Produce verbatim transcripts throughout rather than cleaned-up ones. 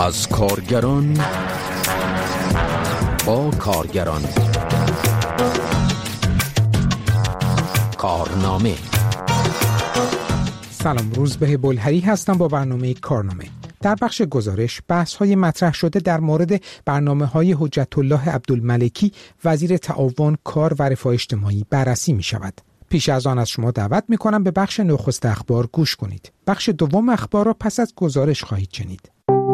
از کارگران با کارگران. کارنامه. سلام، روزبه بلهری هستم با برنامه کارنامه. در بخش گزارش بحث‌های مطرح شده در مورد برنامه‌های حجت الله عبدالملکی وزیر تعاون، کار و رفاه اجتماعی بررسی می‌شود. پیش از آن از شما دعوت می‌کنم به بخش نخست اخبار گوش کنید. بخش دوم اخبار را پس از گزارش خواهید شنید.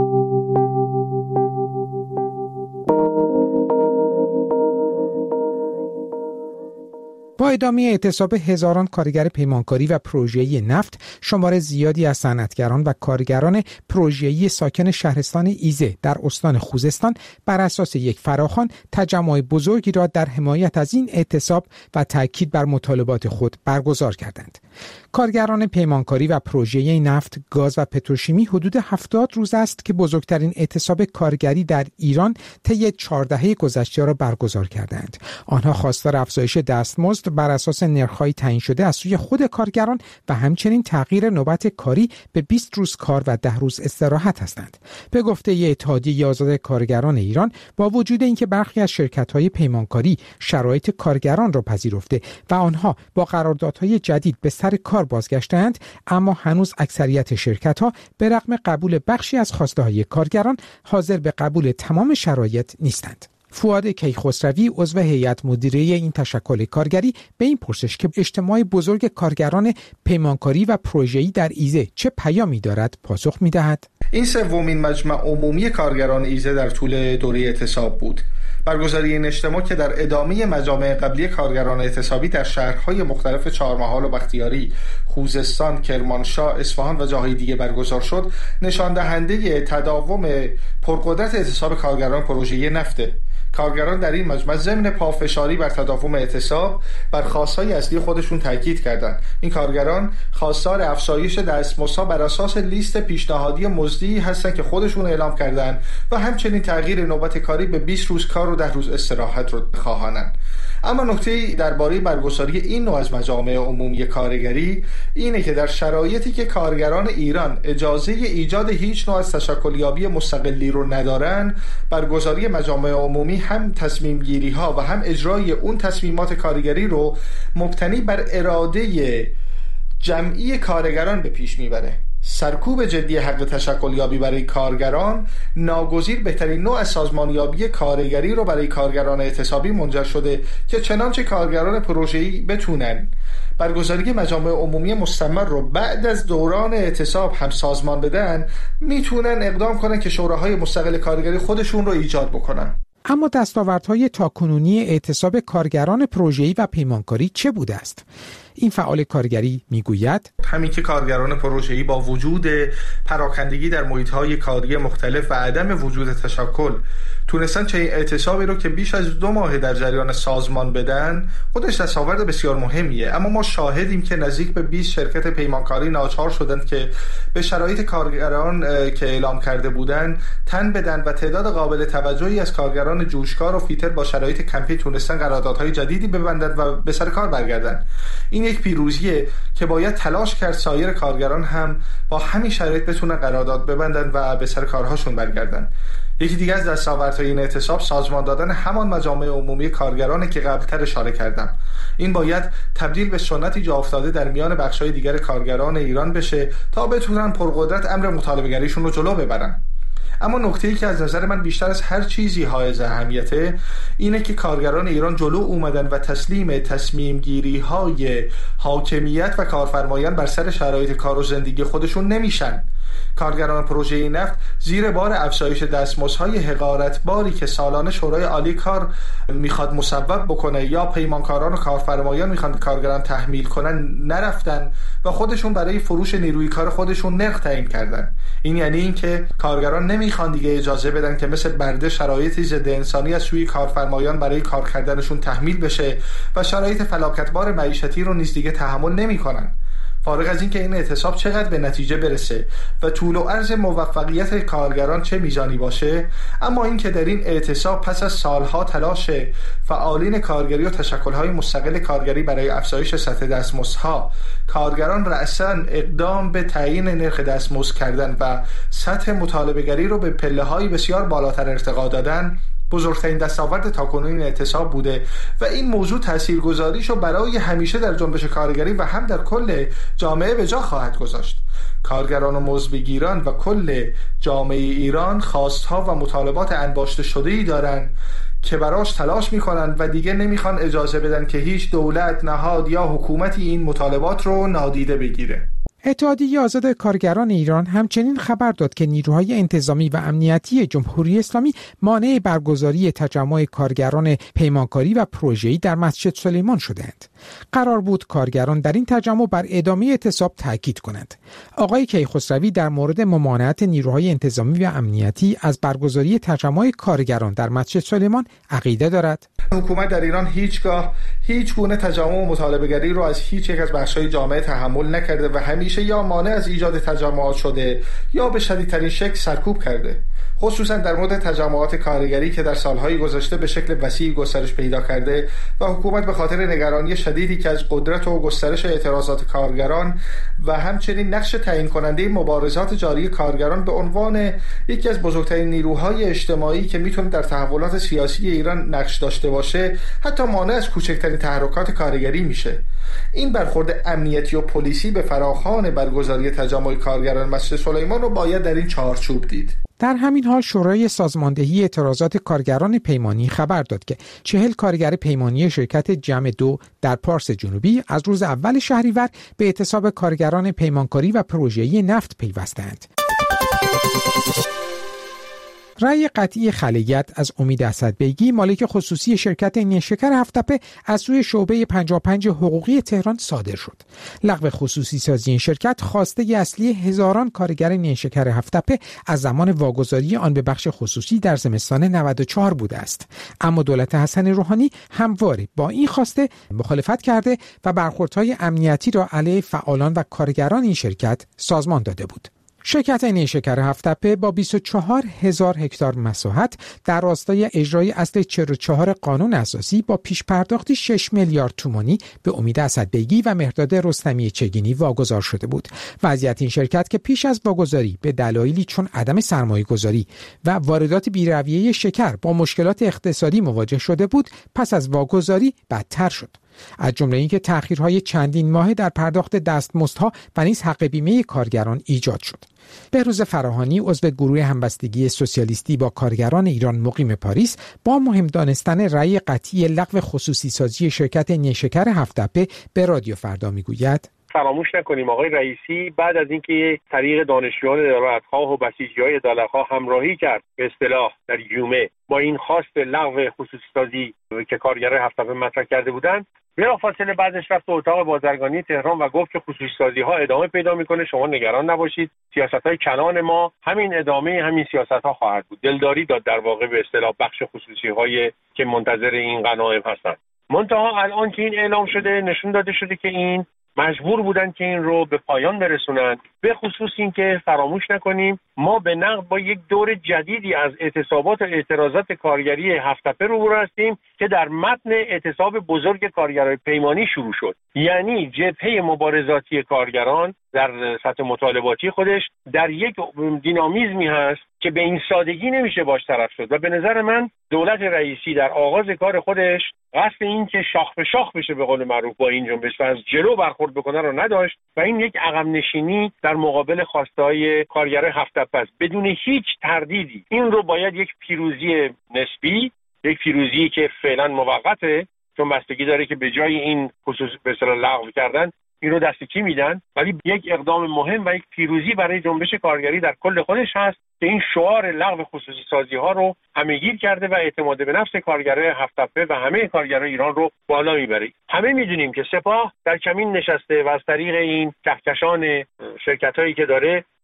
با ادامه اعتصاب هزاران کارگر پیمانکاری و پروژه‌ای نفت، شمار زیادی از صنعتگران و کارگران پروژه‌ای ساکن شهرستان ایزه در استان خوزستان بر اساس یک فراخوان تجمع بزرگی را در حمایت از این اعتصاب و تاکید بر مطالبات خود برگزار کردند. کارگران پیمانکاری و پروژه‌ای نفت، گاز و پتروشیمی حدود هفتاد روز است که بزرگترین اعتصاب کارگری در ایران طی چهار دهه گذشته را برگزار کردند. آنها خواستار افزایش دستمزد بر اساس نرخ‌های تعیین شده از سوی خود کارگران و همچنین تغییر نوبت کاری به بیست روز کار و ده روز استراحت هستند. به گفته اتحادیه آزاد کارگران ایران، با وجود اینکه برخی از شرکت‌های پیمانکاری شرایط کارگران را پذیرفته و آنها با قراردادهای جدید به سر کار بازگشتند، اما هنوز اکثریت شرکت‌ها به رغم قبول بخشی از خواسته‌های کارگران حاضر به قبول تمام شرایط نیستند. فؤاد کیخسروی، عضو هیئت مدیره این تشکل کارگری، به این پرسش که اجتماع بزرگ کارگران پیمانکاری و پروژه‌ای در ایزه چه پیامی دارد پاسخ می‌دهد. این سومین مجمع عمومی کارگران ایزه در طول دوره اعتصاب بود. برگزاری این اجتماع که در ادامه مجامع قبلی کارگران اعتصابی در شهرهای مختلف چهارمحال و بختیاری، خوزستان، کرمانشاه، اصفهان و جاهای دیگه برگزار شد، نشان دهنده تداوم پرقدرت اعتصاب کارگران پروژه‌ای نفته. کارگران در این مجمع ضمن پافشاری بر تداوم اعتصاب بر خواستهای اصلی خودشون تاکید کردند. این کارگران خواستار افزایش دستمزدها بر اساس لیست پیشنهادی مزدی هستند که خودشون اعلام کردند و همچنین تغییر نوبت کاری به بیست روز کار و ده روز استراحت رو خواهانند. اما نکته درباره برگزاری این نوع از مجامع عمومی کارگری اینه که در شرایطی که کارگران ایران اجازه ایجاد هیچ نوع از تشکلیابی مستقلی رو ندارن، برگزاری مجامع عمومی هم تصمیم گیری ها و هم اجرای اون تصمیمات کارگری رو مبتنی بر اراده جمعی کارگران به پیش میبره. سرکوب جدی حق تشکلیابی برای کارگران ناگزیر بهترین نوع سازمانیابی کارگری رو برای کارگران اعتصابی منجر شده که چنانچه کارگران پروژه‌ای بتونن برگزاری مجامع عمومی مستمر رو بعد از دوران اعتصاب هم سازمان بدن، میتونن اقدام کنن که شوراهای مستقل کارگری خودشون رو ایجاد بکنن. اما دستاوردهای تاکنونی اعتصاب کارگران پروژه‌ای و پیمانکاری چه بوده است؟ این فعال کارگری میگوید همین که کارگران پروژه‌ای با وجود پراکندگی در محیط‌های کاری مختلف و عدم وجود تشکل تونستن چه اعتصابی رو که بیش از دو ماه در جریان سازمان بدن، خودش دستاورد بسیار مهمیه. اما ما شاهدیم که نزدیک به بیست شرکت پیمانکاری ناچار شدند که به شرایط کارگران که اعلام کرده بودند تن بدن و تعداد قابل توجهی از کارگران جوشکار و فیتر با شرایط کمپی تونستن قراردادهای جدیدی ببندند و به سر کار برگردند. این یک پیروزیه که باید تلاش کرد سایر کارگران هم با همین شرایط بتونن قرارداد ببندن و به سر کارهاشون برگردن. یکی دیگه از دستاوردهای این اعتصاب سازمان دادن همان مجامع عمومی کارگرانه که قبلتر اشاره کردم. این باید تبدیل به سنتی جا افتاده در میان بخش‌های دیگر کارگران ایران بشه تا بتونن پرقدرت امر مطالبه گریشون رو جلو ببرن. اما نکته‌ای که از نظر من بیشتر از هر چیزی حائز اهمیته اینه که کارگران ایران جلو اومدن و تسلیم تصمیم گیری های حاکمیت و کارفرمایان بر سر شرایط کار و زندگی خودشون نمیشن. کارگران پروژه نفت زیر بار افزایش دستمزدهای حقارتباری که سالانه شورای عالی کار میخواد مصوب بکنه یا پیمانکاران و کارفرمایان میخوان کارگران تحمیل کنن نرفتن و خودشون برای فروش نیروی کار خودشون نرخ تعیین کردن. این یعنی این که کارگران نمیخوان دیگه اجازه بدن که مثل برده شرایطی ضد انسانی از سوی کارفرمایان برای کار کردنشون تحمیل بشه و شرایط فلاکتبار معیشتی رو نیز دیگه تحمل نمیکنن. فارغ از اینکه این اعتصاب چقدر به نتیجه برسه و طول و عرض موفقیت کارگران چه میزانی باشه، اما اینکه در این اعتصاب پس از سالها تلاش فعالین کارگری و تشکل‌های مستقل کارگری برای افزایش سطح دستمزدها، کارگران رأساً اقدام به تعیین نرخ دستمزد کردن و سطح مطالبه‌گری رو به پله‌های بسیار بالاتر ارتقا دادن، بزرگترین دستاورد تاکنون این اعتصاب بوده و این موضوع تاثیرگذاریشو برای همیشه در جنبش کارگری و هم در کل جامعه به جا خواهد گذاشت. کارگران و مزدبگیران و کل جامعه ایران خواستها و مطالبات انباشته شده‌ای دارن که براش تلاش میکنن و دیگه نمیخوان اجازه بدن که هیچ دولت، نهاد یا حکومتی این مطالبات رو نادیده بگیره. اتحادیه آزاد کارگران ایران همچنین خبر داد که نیروهای انتظامی و امنیتی جمهوری اسلامی مانع برگزاری تجمع کارگران پیمانکاری و پروژه‌ای در مسجد سلیمان شدند. قرار بود کارگران در این تجمع بر ادامه اعتصاب تاکید کنند. آقای کیخسروی در مورد ممانعت نیروهای انتظامی و امنیتی از برگزاری تجمع کارگران در مسجد سلیمان عقیده دارد. حکومت در ایران هیچگاه هیچ گونه تجمع و مطالبه‌گری رو از هیچ یک از بخش‌های جامعه تحمل نکرده و همیشه یا مانع از ایجاد تجمعات شده یا به شدیدترین شکل سرکوب کرده. خصوصا در مورد تجمعات کارگری که در سالهای گذشته به شکل وسیع گسترش پیدا کرده و حکومت به خاطر نگرانی شدیدی که از قدرت و گسترش اعتراضات کارگران و همچنین نقش تعیین کننده مبارزات جاری کارگران به عنوان یکی از بزرگترین نیروهای اجتماعی که میتونه در تحولات سیاسی ایران نقش داشته باشه، حتی مانع از کوچکترین تحرکات کارگری میشه. این برخورد امنیتی و پلیسی به فراخوان برگزاری تجمع کارگران مسجد سلیمان رو باید در این چارچوب دید. در همین حال شورای سازماندهی اعتراضات کارگران پیمانی خبر داد که چهل کارگر پیمانی شرکت جمع دو در پارس جنوبی از روز اول شهریور به اعتصاب کارگران پیمانکاری و پروژه‌ای نفت پیوستند. رأی قطعی خلیت از امید اسدبیگی، مالک خصوصی شرکت نیشکر هفت‌تپه، از سوی شعبه پنجاه و پنج حقوقی تهران صادر شد. لغو خصوصی سازی این شرکت خواسته اصلی هزاران کارگر نیشکر هفت‌تپه از زمان واگذاری آن به بخش خصوصی در زمستان نود و چهار بوده است. اما دولت حسن روحانی همواره با این خواسته مخالفت کرده و برخوردهای امنیتی را علیه فعالان و کارگران این شرکت سازمان داده بود. شرکت نیشکر هفت‌تپه با بیست و چهار هزار هکتار مساحت در راستای اجرای اصل چهل و چهار قانون اساسی با پیش پرداختی شش میلیارد تومانی به امید اسدبیگی و مهرداد رستمی چگینی واگذار شده بود. وضعیت این شرکت که پیش از واگذاری به دلایلی چون عدم سرمایه‌گذاری و واردات بی‌رویه شکر با مشکلات اقتصادی مواجه شده بود، پس از واگذاری بدتر شد. از جمله اینکه تأخیرهای چندین ماهه در پرداخت دستمزدها و نیز حق بیمه کارگران ایجاد شد. بهروز فراهانی، عضو گروه همبستگی سوسیالیستی با کارگران ایران مقیم پاریس، با مهم دانستن رأی قطعی لغو خصوصی سازی شرکت نیشکر هفت‌تپه به رادیو فردا میگوید: فراموش نکنیم آقای رئیسی بعد از اینکه طریق دانشجویان عدالتخواه و بسیجی‌های عدالتخواه همراهی کرد به اصطلاح در جومه با این خواست لغو خصوصی سازی که کارگرای هفت‌تپه مطرح کرده بودند، بلافاصله بعدش رفت به اتاق بازرگانی تهران و گفت که خصوصی سازی ها ادامه پیدا میکنه، شما نگران نباشید، سیاست های کلان ما همین ادامه همین سیاست ها خواهد بود. دلداری داد در واقع به اصطلاح بخش خصوصی های که منتظر این غنایم هستند. منتها الان که این اعلام شده نشون داده شده که این مجبور بودن که این رو به پایان برسونن. به خصوص این که فراموش نکنیم ما به نقد با یک دور جدیدی از اعتصابات و اعتراضات کارگری هفت‌تپه روبرو هستیم که در متن اعتصاب بزرگ کارگرای پیمانی شروع شد. یعنی جبهه مبارزاتی کارگران در سطح مطالباتی خودش در یک دینامیزمی هست که به این سادگی نمیشه باش طرف شد و به نظر من دولت رئیسی در آغاز کار خودش قصد این که شاخ به شاخ بشه به قول معروف با این جنبش و از جلو برخورد بکنه رو نداشت و این یک عقب نشینی در مقابل خواسته‌های کارگرای هفت‌تپه است. بدون هیچ تردیدی این رو باید یک پیروزی نسبی، یک پیروزی که فعلا موقته چون بستگی داره که به جای این خصوص به اصطلاح لغو کردن این رو دست کی میدن، ولی یک اقدام مهم و یک پیروزی برای جنبش کارگری در کل خودش هست که این شعار لغو خصوصی سازی ها رو همه‌گیر کرده و اعتماد به نفس کارگرای هفت‌تپه و همه کارگرای ایران رو بالا میبره. همه میدونیم که سپاه در کمین نشسته و از طریق این کهکشان شرکتایی که داره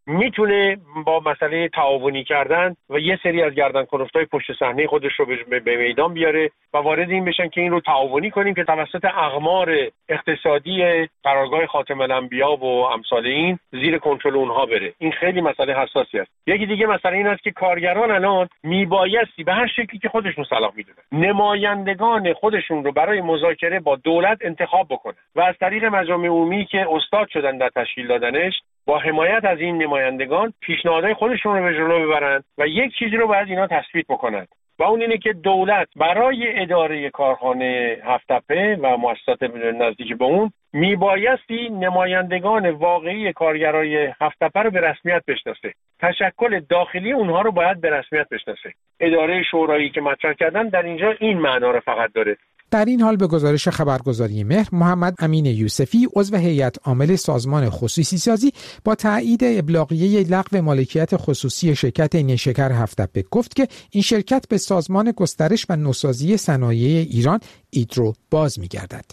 میتونه با مسئله تعاونی کردن و یه سری از گردنکلفتای پشت صحنه خودش رو به میدان بیاره و وارد این بشن که این رو تعاونی کنیم که توسط اقمار اقتصادی قرارگاه خاتم الانبیا و امثال این زیر کنترل اونها بره. این خیلی مسئله حساسی است. یکی دیگه مسئله این است که کارگران الان میبایستی به هر شکلی که خودشون صلاح میدونن نمایندگان خودشون رو برای مذاکره با دولت انتخاب بکنن و از طریق مجامع عمومی که استاد شدن در تشکیل دادنش با حمایت از این نمایندگان پیشنهادهای خودشون رو به جلو ببرن و یک چیزی رو باید اینا تثبیت بکنن و اون اینه که دولت برای اداره کارخانه هفت تپه و مؤسسات نزدیک به اون میبایستی نمایندگان واقعی کارگرای هفت تپه رو به رسمیت بشناسه. تشکل داخلی اونها رو باید به رسمیت بشناسه. اداره شورایی که مطرح کردن در اینجا این معنا رو فقط داره. در این حال به گزارش خبرگزاری مهر، محمد امین یوسفی عضو هیئت عامل سازمان خصوصی سازی با تایید ابلاغیه لغو مالکیت خصوصی شرکت نیشکر هفت تپه گفت که این شرکت به سازمان گسترش و نوسازی صنایع ایران ایدرو باز می‌گردد.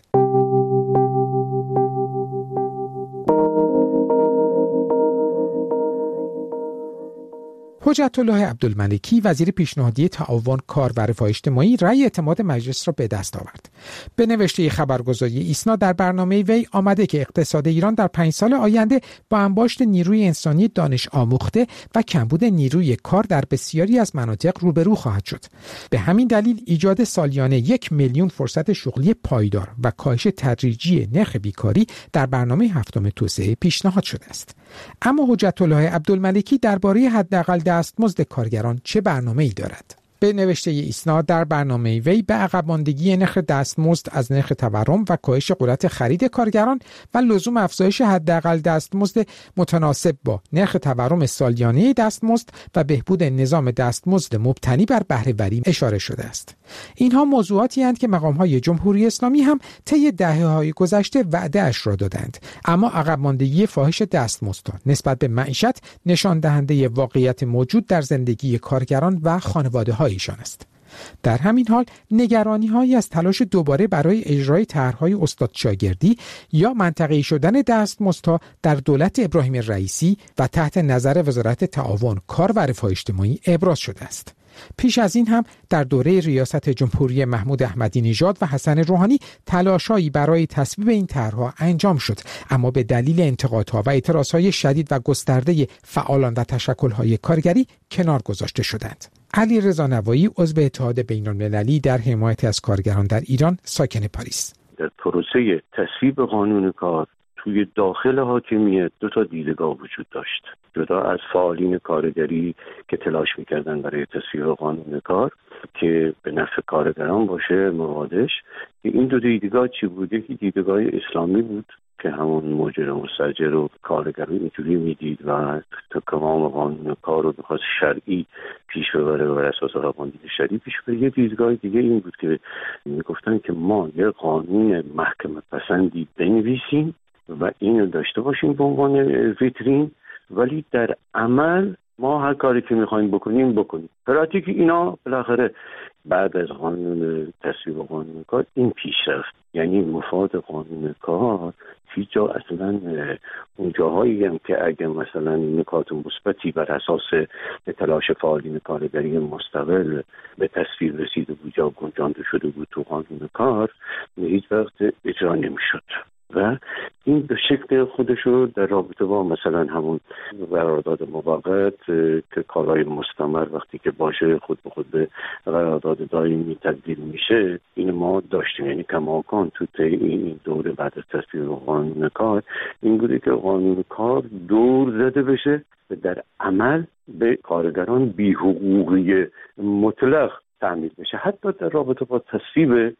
حجت الله عبدالملکی وزیر پیشنهادی تعاون، کار و رفاه اجتماعی رأی اعتماد مجلس را به دست آورد. به نوشته خبرگزاری ایسنا در برنامه وی آمده که اقتصاد ایران در پنج سال آینده با انباشت نیروی انسانی دانش آموخته و کمبود نیروی کار در بسیاری از مناطق روبرو خواهد شد. به همین دلیل ایجاد سالیانه یک میلیون فرصت شغلی پایدار و کاهش تدریجی نرخ بیکاری در برنامه هفتم توسعه پیشنهاد شده است. اما حجت الله عبدالملکی درباره حداقل دستمزد کارگران چه برنامه‌ای دارد؟ به نوشته ایسنا در برنامه وی به عقب ماندگی نرخ دستمزد از نرخ تورم و کاهش قدرت خرید کارگران و لزوم افزایش حداقل دستمزد متناسب با نرخ تورم سالیانه دستمزد و بهبود نظام دستمزد مبتنی بر بهره وری اشاره شده است. اینها موضوعاتی هستند که مقام‌های جمهوری اسلامی هم طی دهه‌های گذشته وعده اش را دادند، اما عقب ماندگی فاحش دستمزدها نسبت به معیشت نشان دهنده واقعیت موجود در زندگی کارگران و خانواده‌های ایشان است. در همین حال نگرانی‌هایی از تلاش دوباره برای اجرای طرح‌های استاد شاگردی یا منطقه‌ای شدن دستمزدها در دولت ابراهیم رئیسی و تحت نظر وزارت تعاون، کار و رفاه اجتماعی ابراز شده است. پیش از این هم در دوره ریاست جمهوری محمود احمدی نژاد و حسن روحانی تلاش‌هایی برای تصویب این طرح‌ها انجام شد، اما به دلیل انتقادها و اعتراضهای شدید و گسترده فعالان و تشکل‌های کارگری کنار گذاشته شدند. علیرضا نوایی عضو اتحاد بین‌المللی در حمایت از کارگران در ایران، ساکن پاریس: در پروسه تصویب قانون کار توی داخل حاکمیت دو تا دیدگاه وجود داشت. جدا از فعالین کارگری که تلاش میکردن برای تصویب قانون کار که به نفع کارگران باشه موادش، که این دو دیدگاه چی بود؟ یکی دیدگاه اسلامی بود که همون مجرم مستاجر رو کارگران اینجوری میدید و تمام قانون کار رو بخواست شرعی پیش ببره و اساس قانون شرعی پیش ببره. یه دیدگاه دیگه این بود که میگفتن که ما یه قانون محکمه پسندی بنویسیم و اینو داشته باشیم به عنوان ویترین، ولی در عمل ما هر کاری که میخوایم بکنیم بکنیم. پراتیک اینا بالاخره بعد از قانون تصویب قانون کار این پیش رفت، یعنی مفاد قانون کار هیچ جا اصلا اون جاهایی هم که اگه مثلا نکات مثبتی بر اساس تلاش فعالین کارگری مستقل به تصویب رسیده بود یا گنجانده شده بود تو قانون کار، هیچ وقت اجرا نمیشد و این به شکل خودشو در رابطه با مثلا همون قرارداد موقت که کارهای مستمر وقتی که باشه خود به خود به قرارداد دائمی تبدیل میشه، این ما داشتیم. یعنی کماکان تو طی این دوره بعد از تصویب قانون کار این بوده که قانون کار دور زده بشه و در عمل به کارگران بی حقوقی مطلق تعمیل بشه، حتی در رابطه با تصویب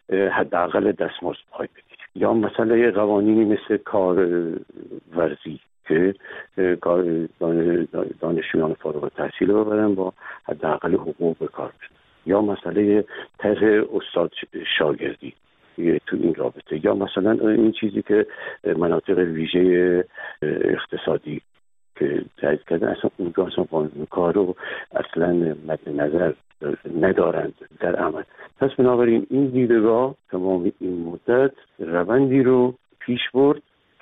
حداقل دستمزد پای بدید. یا مسئله قوانینی مثل کار ورزی که دانشجویان فارغ التحصیل رو ببرن با حداقل حقوق به کار برن، یا مسئله طرح استاد شاگردی تو این رابطه، یا مثلا این چیزی که مناطق ویژه اقتصادی که تایید کردن، اصلا اونجا اصلا قانون کار رو اصلا مد نظر ندارند در عمل. پس بنابراین این دیدگاه تمام این مدت روندی رو پیش برد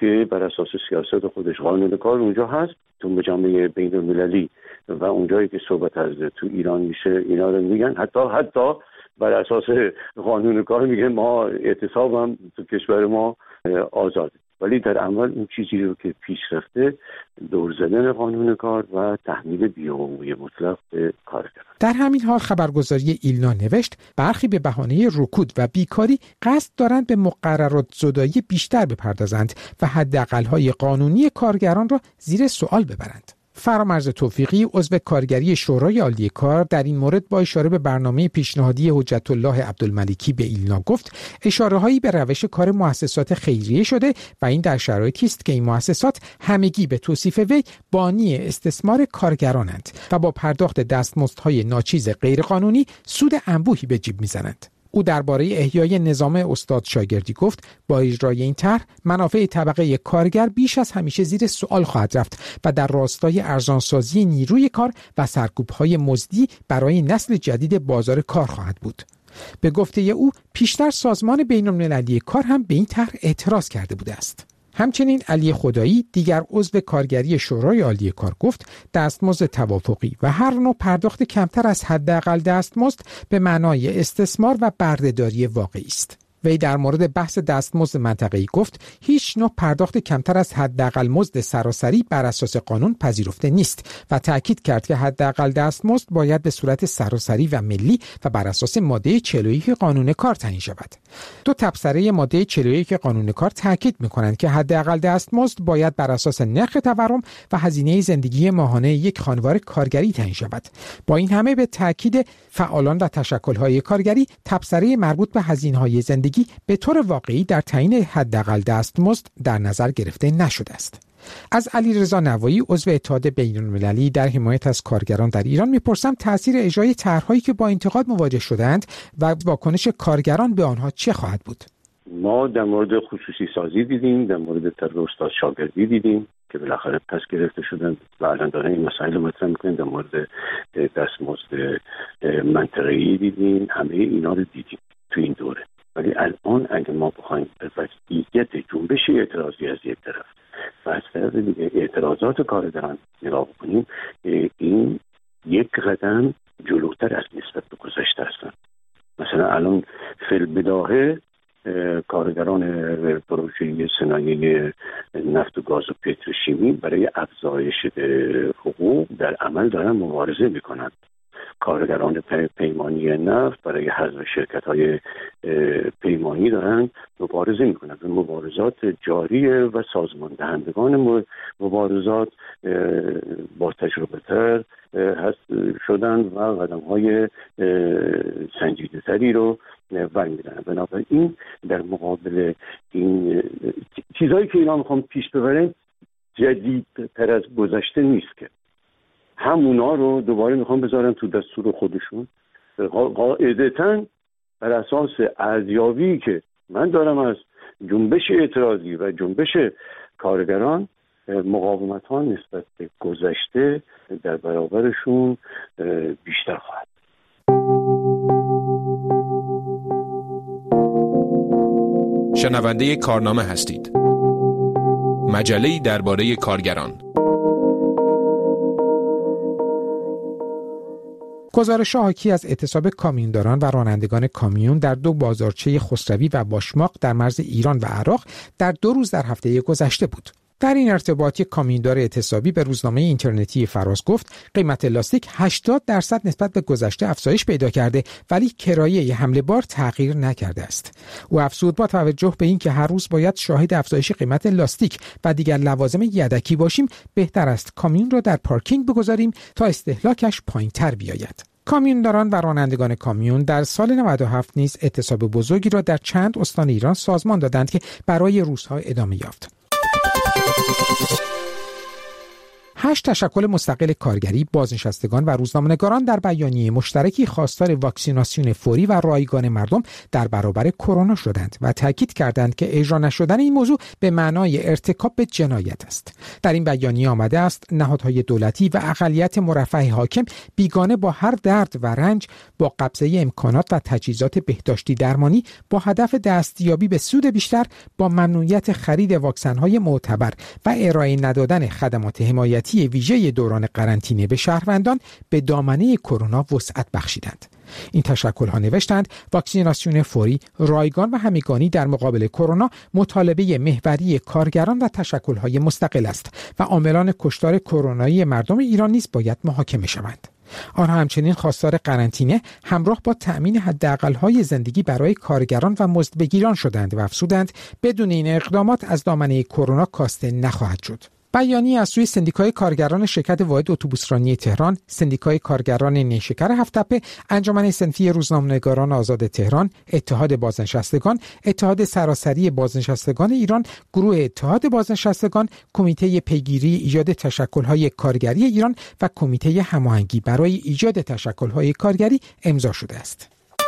که بر اساس سیاست خودش قانون کار اونجا هست، تو جامعه بین المللی و اونجایی که صحبت از تو ایران میشه اینا رو میگن، حتی حتی بر اساس قانون کار میگه ما اعتصاب هم تو کشور ما آزاده، ولی در عمل اون چیزی رو که پیش رفته دور زدن قانون کار و تحمیل بی‌حقوقی مطلق به کارگران. در همین حال خبرگزاری ایلنا نوشت برخی به بهانه رکود و بیکاری قصد دارند به مقررات زدایی بیشتر بپردازند و حداقل‌های قانونی کارگران را زیر سوال ببرند. فرامرز توفیقی عضو کارگری شورای عالی کار در این مورد با اشاره به برنامه پیشنهادی حجت الله عبدالملیکی به ایلنا گفت اشاره‌هایی به روش کار مؤسسات خیریه شده و این در شرایطی است که این مؤسسات همگی به توصیف وی بانی استثمار کارگرانند و با پرداخت دستمزدهای ناچیز غیرقانونی سود انبوهی به جیب می‌زنند. او درباره احیای نظام استاد شاگردی گفت با اجرای این طرح منافع طبقه کارگر بیش از همیشه زیر سوال خواهد رفت و در راستای ارزانسازی نیروی کار و سرکوب‌های مزدی برای نسل جدید بازار کار خواهد بود. به گفته او پیشتر سازمان بین‌المللی کار هم به این طرح اعتراض کرده بوده است. همچنین علی خدایی دیگر عضو کارگری شورای عالی کار گفت دستمزد توافقی و هر نوع پرداخت کمتر از حداقل دستمزد به معنای استثمار و بردهداری واقعی است. وی در مورد بحث دستمزد منطقه‌ای گفت هیچ نوع پرداخت کمتر از حداقل مزد سراسری بر اساس قانون پذیرفته نیست و تاکید کرد که حداقل دستمزد باید به صورت سراسری و ملی و بر اساس ماده چهل و یک قانون کار تعیین شود. دو تبصره ماده چهل و یک قانون کار تاکید می‌کنند که حداقل دستمزد باید بر اساس نرخ تورم و هزینه زندگی ماهانه یک خانوار کارگری تعیین شود. با این همه به تاکید فعالان و تشکل‌های کارگری تبصره مربوط به هزینه‌های زندگی به طور واقعی در تعیین حداقل دستمزد در نظر گرفته نشده است. از علیرضا نوایی عضو اتحاد بین‌المللی در حمایت از کارگران در ایران میپرسم تأثیر اجرای طرح‌هایی که با انتقاد مواجه شدند و واکنش کارگران به آنها چه خواهد بود؟ ما در مورد خصوصی سازی دیدیم، در مورد طرح استاد شاگردی دیدیم که بالاخره پس گرفته شدن و الان دارن این مسائل مطرح میکنن، در مورد دستمزد منطقه‌ای دیدیم، همه اینا رو دیدیم تو این دوره. ولی الان اگه ما بخوایم به وضعیت جنبش اعتراضی از یک طرف و از طرف دیگه اعتراضات کارگران نگاه کنیم، این یک قدم جلوتر از نسبت به گذشته هستند. مثلا الان فی‌البداهه کارگران پروژه صنایع نفت و گاز و پتروشیمی برای افزایش حقوق در عمل دارن مبارزه میکنند. کارگران پیمانی نفت برای حذف شرکت‌های پیمانی دارن مبارزه میکنن. مبارزات جاریه و سازمان دهندگان مبارزات با تجربه تر هست شدن و قدم‌های سنجیده‌تری رو برمی‌دارن. بنابراین در مقابل این چیزایی که اینا میخوام پیش ببرن جدیدتر از گذشته نیست که همونا رو دوباره میخوام بذارن تو دستور خودشون، قاعدتاً بر اساس ارزیابی که من دارم از جنبش اعتراضی و جنبش کارگران، مقاومت ها نسبت به گذشته در برابرشون بیشتر خواهد. شنونده کارنامه هستید، مجله‌ای درباره کارگران. گزارش حاکی از اعتصاب کامیونداران و رانندگان کامیون در دو بازارچه خسروی و باشماق در مرز ایران و عراق در دو روز در هفته گذشته بود. در این ارتباط یک کامیوندار اعتصابی به روزنامه اینترنتی فراس گفت قیمت لاستیک هشتاد درصد نسبت به گذشته افزایش پیدا کرده ولی کرایه حمل بار تغییر نکرده است. او افزود با توجه به این که هر روز باید شاهد افزایش قیمت لاستیک و دیگر لوازم یدکی باشیم، بهتر است کامیون را در پارکینگ بگذاریم تا استهلاکش پایین‌تر بیاید. کامیونداران و رانندگان کامیون در سال نود و هفت نیز اعتصاب بزرگی را در چند استان ایران سازمان دادند که برای روزها ادامه یافت. هشت تشکل مستقل کارگری، بازنشستگان و روزنامه‌نگاران در بیانیه مشترکی خواستار واکسیناسیون فوری و رایگان مردم در برابر کرونا شدند و تاکید کردند که اجرا نشدن این موضوع به معنای ارتکاب به جنایت است. در این بیانیه آمده است نهادهای دولتی و اقلیت مرفه حاکم بیگانه با هر درد و رنج با قبضه امکانات و تجهیزات بهداشتی درمانی با هدف دستیابی به سود بیشتر با ممنوعیت خرید واکسن‌های معتبر و ارائه ندادن خدمات حمایتی ویژه دوران قرنطینه به شهروندان به دامنه کرونا وسعت بخشیدند. این تشکل‌ها نوشتند واکسیناسیون فوری، رایگان و همگانی در مقابل کرونا مطالبه محوری کارگران و تشکل‌های مستقل است و عاملان کشتار کرونایی مردم ایران نیز باید محاکمه شوند. آنها همچنین خواستار قرنطینه همراه با تأمین حداقل‌های زندگی برای کارگران و مزدبگیران شدند و افزودند بدون این اقدامات از دامنه کرونا کاسته نخواهد شد. بیانیه از سوی سندیکای کارگران شرکت واحد اتوبوسرانی تهران، سندیکای کارگران نیشکر هفت‌تپه، انجمن صنفی روزنامه‌نگاران آزاد تهران، اتحاد بازنشستگان، اتحاد سراسری بازنشستگان ایران، گروه اتحاد بازنشستگان، کمیته پیگیری ایجاد تشکل‌های کارگری ایران و کمیته هماهنگی برای ایجاد تشکل‌های کارگری امضا شده است.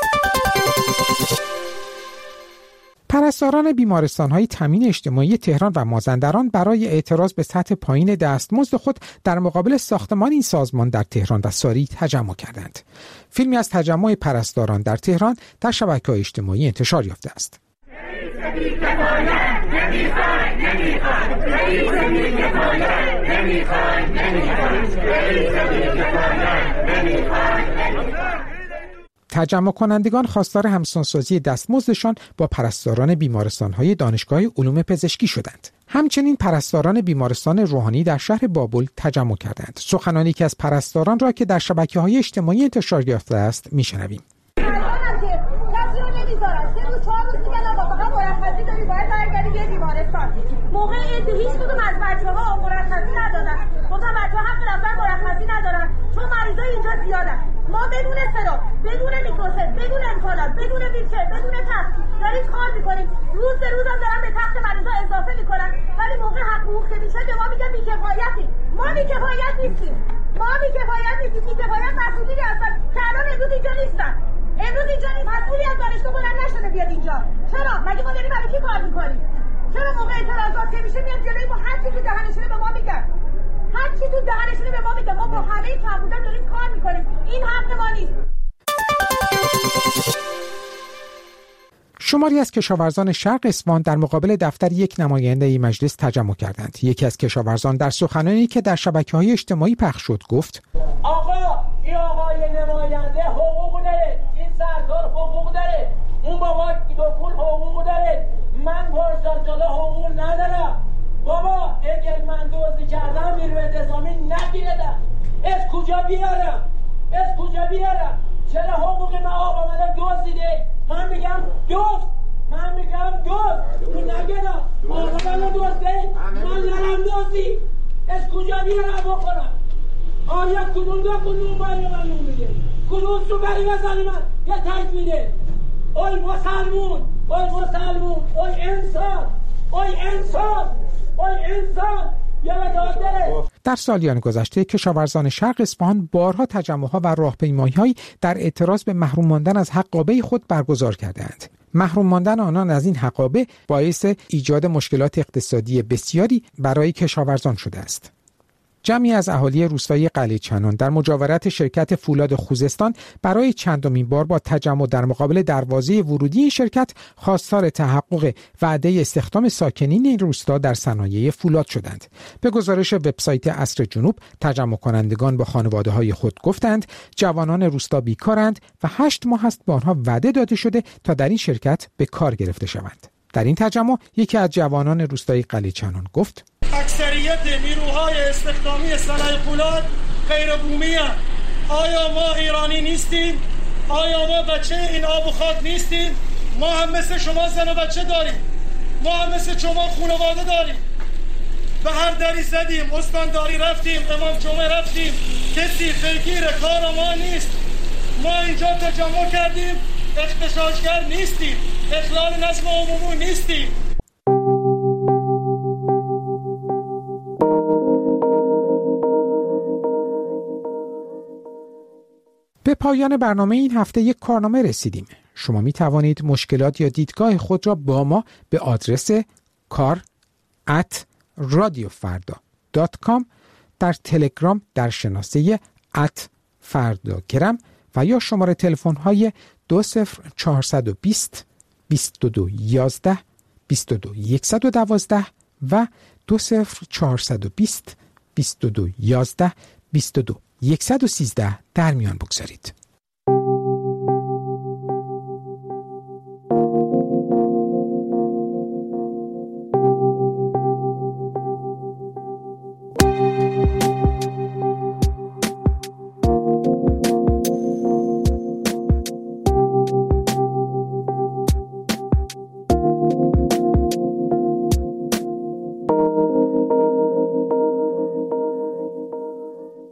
پرستاران بیمارستان‌های تامین اجتماعی تهران و مازندران برای اعتراض به سطح پایین دستمزد خود در مقابل ساختمان این سازمان در تهران و ساری تجمع کردند. فیلمی از تجمع پرستاران در تهران در شبکه‌های اجتماعی انتشار یافته است. تجمع کنندگان خواستار همسانسازی دستمزدشان با پرستاران بیمارستان‌های دانشگاه علوم پزشکی شدند. همچنین پرستاران بیمارستان روحانی در شهر بابل تجمع کردند. سخنانی که از پرستاران را که در شبکه‌های اجتماعی انتشار یافته است می‌شنویم. موقع عید هیچ کدوم از بچه‌ها مرخصی ندادن. گفتم بچه‌ها حق رفتن مرخصی ندارن چون مریضای اینجا زیادن. ما بدون سراب، بدون میکروسکوپ، بدون امکانات، بدون ویلچر، بدون تخت داریم کار می‌کنیم. روز به روز هم دارن به تخت مریضا اضافه می‌کنن. ولی موقع حق حقوق که میشه به ما میگن بی‌کفایتی. ما بی‌کفایت نیستیم. ما بی‌کفایت نیستیم. بی‌کفایت مسئولی هستن که الان امروز اینجا نیستن. امروز اینجا نیست. مسئولی از دانشگاه بلند نشده بیاد اینجا. چرا؟ مگه ما داریم برای کی کار می‌کنیم؟ چرا موقع اعتراضات که میشه میاد جلوی ما هر چی تو دهنشونه به ما میگن هر چی تو دهنشونه به ما میگن ما با همه کمبودن داریم کار میکنیم این حق ما نیست. شماری از کشاورزان شرق اصفهان در مقابل دفتر یک نماینده مجلس تجمع کردند. یکی از کشاورزان در سخنانی که در شبکه‌های اجتماعی پخش شد گفت: آقا این آقای نماینده حقوق داره، این سرکار حقوق داره، اون بابا با پول حقوق داره، من پارسال جلو حقوق ندارم. بابا اگر من دزدی کردم نیروی انتظامی نگیردم، از کجا بیارم؟ از کجا بیارم؟ چرا حقوق من آقا آمده دزدیده؟ من میگم دزد، من میگم دزد، تو نگیرم آقا من دزده، من نرم دزدی، از کجا بیارم بخورم؟ آیا کدوم دو کدوم بایی من میده؟ کدوم سوبری بزنی من یه تک میده؟ اوی مسلمون، اوی مسلمون، اوی انسان، اوی انسان، اوی انسان، یادت داره. در سالیان گذشته کشاورزان شرق اصفهان بارها تجمع‌ها و راهپیمایی‌هایی در اعتراض به محروم ماندن از حقابه خود برگزار کردند. محروم ماندن آنان از این حقابه باعث ایجاد مشکلات اقتصادی بسیاری برای کشاورزان شده است. جمعی از اهالی روستای قلعه چنان در مجاورت شرکت فولاد خوزستان برای چندمین بار با تجمع در مقابل دروازه ورودی این شرکت خواستار تحقق وعده استخدام ساکنین این روستا در صنایع فولاد شدند. به گزارش وبسایت عصر جنوب، تجمع کنندگان با خانواده‌های خود گفتند جوانان روستا بیکارند و هشت ماه است به آنها وعده داده شده تا در این شرکت به کار گرفته شوند. در این تجمع یکی از جوانان روستای قلعه چنان گفت: اکثریت نیروهای استخدامی صنایع فولاد غیر بومی هستند. آیا ما ایرانی نیستیم؟ آیا ما بچه این آب و خاک نیستیم؟ ما هم مثل شما زن و بچه داریم، ما هم مثل شما خانواده داریم. به هر دری زدیم، استانداری رفتیم، امام جمعه رفتیم، کسی پیگیر کار ما نیست. ما اینجا تجمع کردیم، اغتشاشگر نیستیم، اخلال نظم عمومی نیستیم. به پایان برنامه این هفته یک کارنامه رسیدیم. شما می توانید مشکلات یا دیدگاه خود را با ما به آدرس کار ات رادیو فردا دات کام در تلگرام در شناسه ات فرداگرم و یا شماره تلفن های دو صفر چهارصد و بیست بیست و دو یازده بیست و دو صد و دوازده و دو صفر چهارصد و بیست بیست و دو یازده بیست و دو صد و سیزده در میان بگذارید.